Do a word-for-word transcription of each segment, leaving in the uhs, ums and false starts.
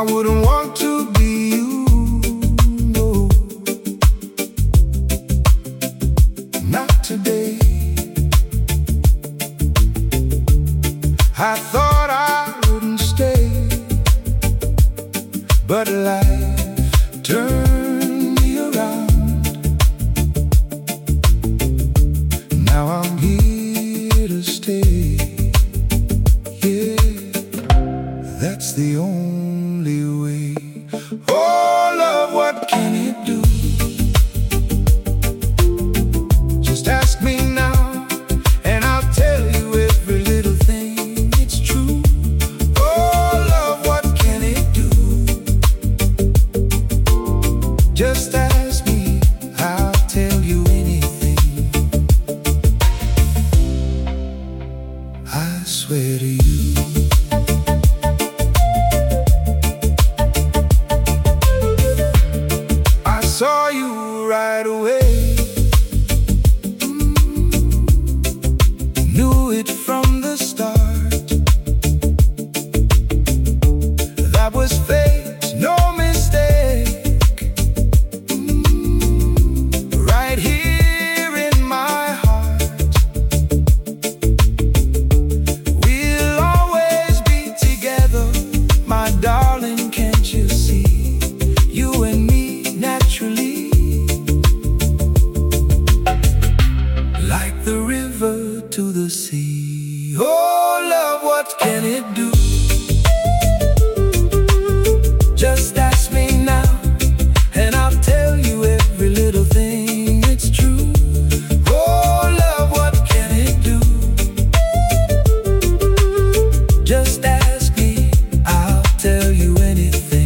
I wouldn't want to be you, no, not today. I thought I wouldn't stay, but life turned me around. Now I'm here to stay. Yeah, that's the only way. Oh, love, what can it do? Just ask me now, and I'll tell you every little thing. It's true. Oh, love, what can it do? Just ask me, I'll tell you anything. I swear to you. Saw you right away. mm, Knew it from the start. That was fate, no mistake. mm, Right here in my heart. We'll always be together, my darling, can't you see? You and me, naturally, like the river to the sea. Oh, love, what can it do? Just ask me now, and I'll tell you every little thing. It's true. Oh, love, what can it do? Just ask me, I'll tell you anything.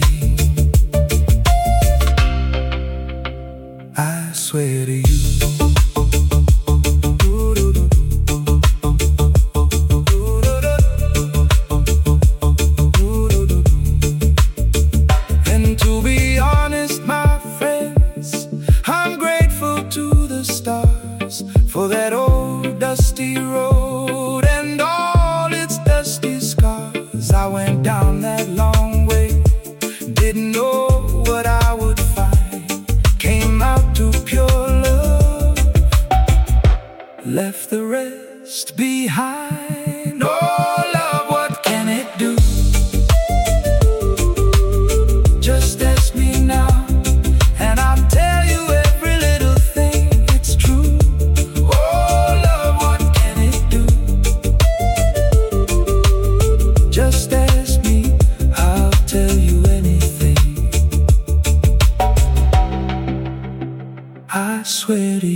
I swear to you. And to be honest, my friends, I'm grateful to the stars for that old dusty road and all its dusty scars. I went down that long way, didn't know what I would find. Came out to pure love, left the rest behind. Oh, love, what can it do? Just ask me now, and I'll tell you every little thing. It's true. Oh, love, what can it do? Just ask me, I'll tell you anything. I swear to you.